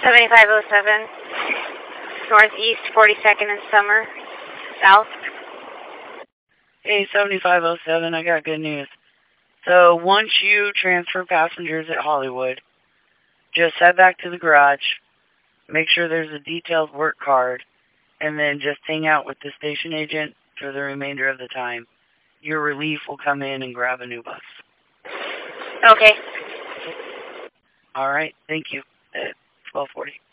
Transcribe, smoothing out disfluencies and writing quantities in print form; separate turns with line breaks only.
7507, northeast 42nd and Summer, south.
Hey, 7507, I got good news. So once you transfer passengers at Hollywood, just head back to the garage, make sure there's a detailed work card, and then just hang out with the station agent for the remainder of the time. Your relief will come in and grab a new bus.
Okay.
All right, thank you. 12:40.